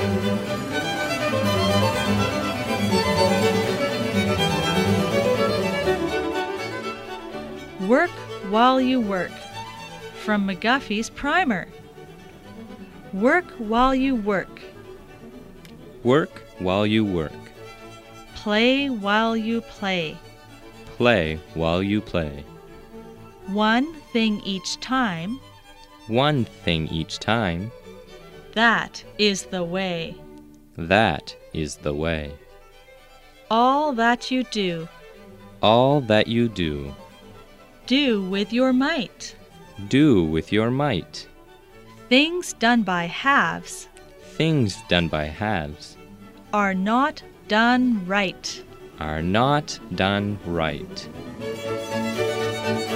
Work while you work. From McGuffey's Primer. Work while you work. Work while you work. Play while you play. Play while you play. One thing each time. One thing each time. That is the way. That is the way. All that you do. All that you do. Do with your might. Do with your might. Things done by halves. Things done by halves. Are not done right. Are not done right.